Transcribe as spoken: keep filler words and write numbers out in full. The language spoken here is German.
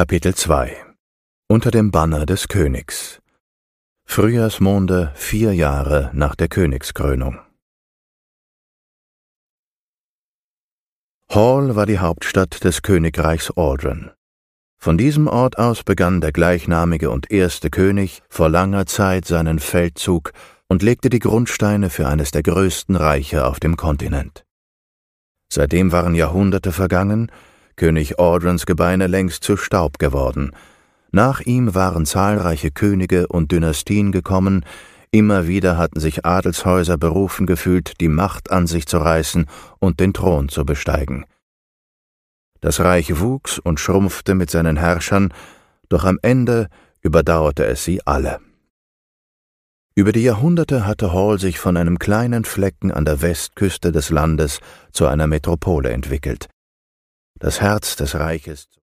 Kapitel zwei Unter dem Banner des Königs. Frühjahrsmonde vier Jahre nach der Königskrönung. Hall war die Hauptstadt des Königreichs Aldren. Von diesem Ort aus begann der gleichnamige und erste König vor langer Zeit seinen Feldzug und legte die Grundsteine für eines der größten Reiche auf dem Kontinent. Seitdem waren Jahrhunderte vergangen, König Aldrens Gebeine längst zu Staub geworden. Nach ihm waren zahlreiche Könige und Dynastien gekommen, immer wieder hatten sich Adelshäuser berufen gefühlt, die Macht an sich zu reißen und den Thron zu besteigen. Das Reich wuchs und schrumpfte mit seinen Herrschern, doch am Ende überdauerte es sie alle. Über die Jahrhunderte hatte Hall sich von einem kleinen Flecken an der Westküste des Landes zu einer Metropole entwickelt. Das Herz des Reiches